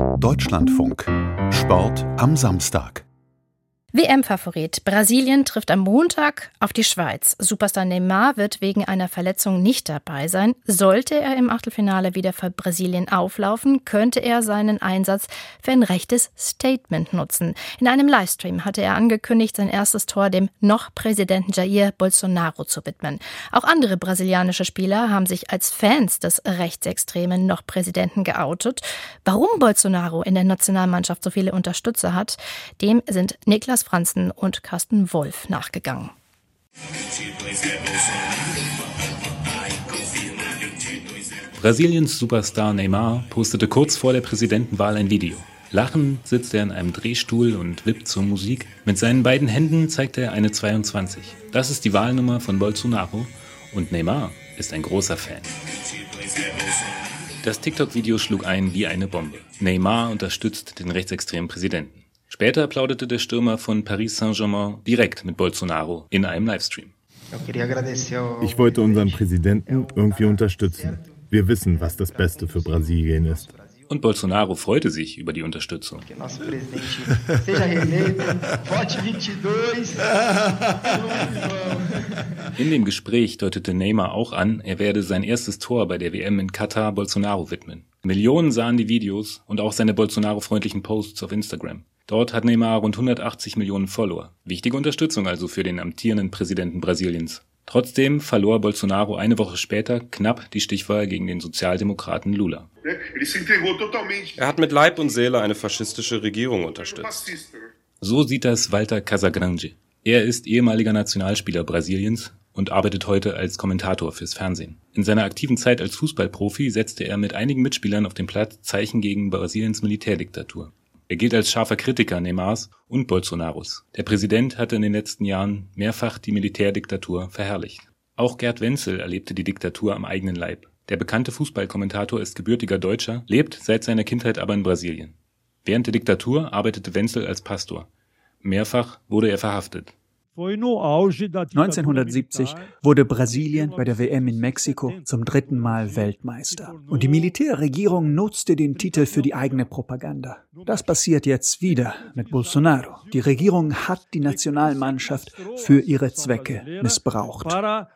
Deutschlandfunk. Sport am Samstag. WM-Favorit Brasilien trifft am Montag auf die Schweiz. Superstar Neymar wird wegen einer Verletzung nicht dabei sein. Sollte er im Achtelfinale wieder für Brasilien auflaufen, könnte er seinen Einsatz für ein rechtes Statement nutzen. In einem Livestream hatte er angekündigt, sein erstes Tor dem noch Präsidenten Jair Bolsonaro zu widmen. Auch andere brasilianische Spieler haben sich als Fans des rechtsextremen noch Präsidenten geoutet. Warum Bolsonaro in der Nationalmannschaft so viele Unterstützer hat, dem sind Niklas Franzen und Carsten Wolf nachgegangen. Brasiliens Superstar Neymar postete kurz vor der Präsidentenwahl ein Video. Lachend sitzt er in einem Drehstuhl und wippt zur Musik. Mit seinen beiden Händen zeigt er eine 22. Das ist die Wahlnummer von Bolsonaro und Neymar ist ein großer Fan. Das TikTok-Video schlug ein wie eine Bombe. Neymar unterstützt den rechtsextremen Präsidenten. Später plauderte der Stürmer von Paris Saint-Germain direkt mit Bolsonaro in einem Livestream. Ich wollte unseren Präsidenten irgendwie unterstützen. Wir wissen, was das Beste für Brasilien ist. Und Bolsonaro freute sich über die Unterstützung. In dem Gespräch deutete Neymar auch an, er werde sein erstes Tor bei der WM in Katar Bolsonaro widmen. Millionen sahen die Videos und auch seine Bolsonaro-freundlichen Posts auf Instagram. Dort hat Neymar rund 180 Millionen Follower. Wichtige Unterstützung also für den amtierenden Präsidenten Brasiliens. Trotzdem verlor Bolsonaro eine Woche später knapp die Stichwahl gegen den Sozialdemokraten Lula. Er hat mit Leib und Seele eine faschistische Regierung unterstützt. So sieht das Walter Casagrande. Er ist ehemaliger Nationalspieler Brasiliens und arbeitet heute als Kommentator fürs Fernsehen. In seiner aktiven Zeit als Fußballprofi setzte er mit einigen Mitspielern auf dem Platz Zeichen gegen Brasiliens Militärdiktatur. Er gilt als scharfer Kritiker Neymars und Bolsonaros. Der Präsident hatte in den letzten Jahren mehrfach die Militärdiktatur verherrlicht. Auch Gerd Wenzel erlebte die Diktatur am eigenen Leib. Der bekannte Fußballkommentator ist gebürtiger Deutscher, lebt seit seiner Kindheit aber in Brasilien. Während der Diktatur arbeitete Wenzel als Pastor. Mehrfach wurde er verhaftet. 1970 wurde Brasilien bei der WM in Mexiko zum 3. Mal Weltmeister. Und die Militärregierung nutzte den Titel für die eigene Propaganda. Das passiert jetzt wieder mit Bolsonaro. Die Regierung hat die Nationalmannschaft für ihre Zwecke missbraucht.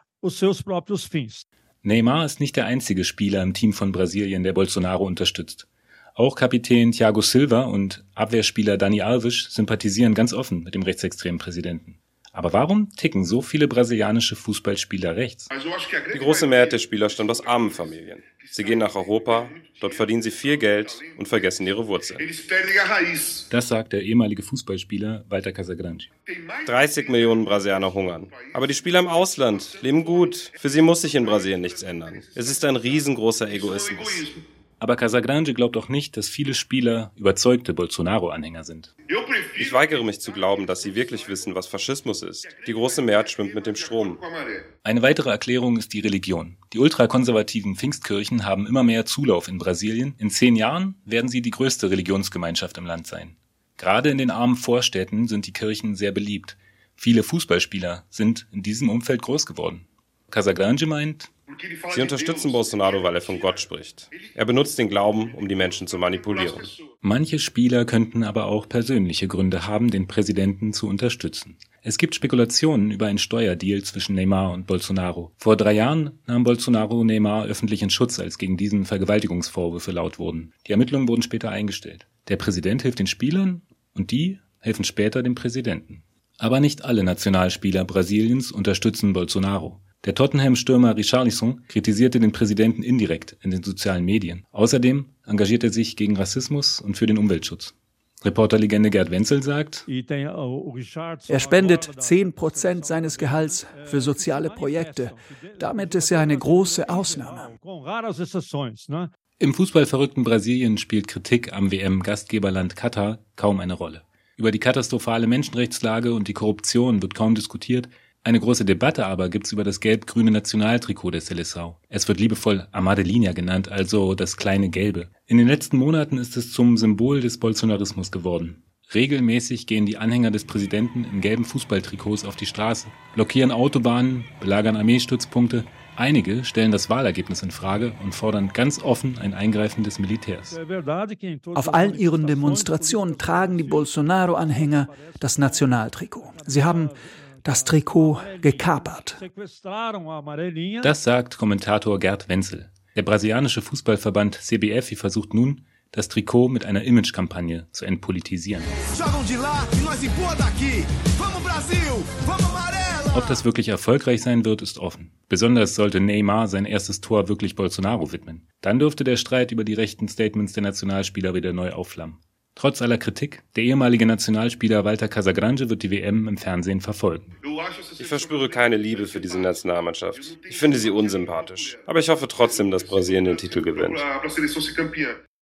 Neymar ist nicht der einzige Spieler im Team von Brasilien, der Bolsonaro unterstützt. Auch Kapitän Thiago Silva und Abwehrspieler Dani Alves sympathisieren ganz offen mit dem rechtsextremen Präsidenten. Aber warum ticken so viele brasilianische Fußballspieler rechts? Die große Mehrheit der Spieler stammt aus armen Familien. Sie gehen nach Europa, dort verdienen sie viel Geld und vergessen ihre Wurzeln. Das sagt der ehemalige Fußballspieler Walter Casagrande. 30 Millionen Brasilianer hungern. Aber die Spieler im Ausland leben gut. Für sie muss sich in Brasilien nichts ändern. Es ist ein riesengroßer Egoismus. Aber Casagrande glaubt auch nicht, dass viele Spieler überzeugte Bolsonaro-Anhänger sind. Ich weigere mich zu glauben, dass sie wirklich wissen, was Faschismus ist. Die große Mehrheit schwimmt mit dem Strom. Eine weitere Erklärung ist die Religion. Die ultrakonservativen Pfingstkirchen haben immer mehr Zulauf in Brasilien. In 10 Jahren werden sie die größte Religionsgemeinschaft im Land sein. Gerade in den armen Vorstädten sind die Kirchen sehr beliebt. Viele Fußballspieler sind in diesem Umfeld groß geworden. Casagrande meint, sie unterstützen Bolsonaro, weil er von Gott spricht. Er benutzt den Glauben, um die Menschen zu manipulieren. Manche Spieler könnten aber auch persönliche Gründe haben, den Präsidenten zu unterstützen. Es gibt Spekulationen über einen Steuerdeal zwischen Neymar und Bolsonaro. Vor 3 Jahren nahm Bolsonaro Neymar öffentlich in Schutz, als gegen diesen Vergewaltigungsvorwürfe laut wurden. Die Ermittlungen wurden später eingestellt. Der Präsident hilft den Spielern und die helfen später dem Präsidenten. Aber nicht alle Nationalspieler Brasiliens unterstützen Bolsonaro. Der Tottenham-Stürmer Richarlison kritisierte den Präsidenten indirekt in den sozialen Medien. Außerdem engagiert er sich gegen Rassismus und für den Umweltschutz. Reporterlegende Gerd Wenzel sagt, er spendet 10% seines Gehalts für soziale Projekte. Damit ist er eine große Ausnahme. Im fußballverrückten Brasilien spielt Kritik am WM-Gastgeberland Katar kaum eine Rolle. Über die katastrophale Menschenrechtslage und die Korruption wird kaum diskutiert. Eine große Debatte aber gibt's über das gelb-grüne Nationaltrikot der Seleção. Es wird liebevoll Amarelinha genannt, also das kleine Gelbe. In den letzten Monaten ist es zum Symbol des Bolsonarismus geworden. Regelmäßig gehen die Anhänger des Präsidenten in gelben Fußballtrikots auf die Straße, blockieren Autobahnen, belagern Armeestützpunkte. Einige stellen das Wahlergebnis in Frage und fordern ganz offen ein Eingreifen des Militärs. Auf allen ihren Demonstrationen tragen die Bolsonaro-Anhänger das Nationaltrikot. Sie haben das Trikot gekapert. Das sagt Kommentator Gerd Wenzel. Der brasilianische Fußballverband CBF versucht nun, das Trikot mit einer Imagekampagne zu entpolitisieren. Ob das wirklich erfolgreich sein wird, ist offen. Besonders sollte Neymar sein erstes Tor wirklich Bolsonaro widmen. Dann dürfte der Streit über die rechten Statements der Nationalspieler wieder neu aufflammen. Trotz aller Kritik, der ehemalige Nationalspieler Walter Casagrande wird die WM im Fernsehen verfolgen. Ich verspüre keine Liebe für diese Nationalmannschaft. Ich finde sie unsympathisch. Aber ich hoffe trotzdem, dass Brasilien den Titel gewinnt.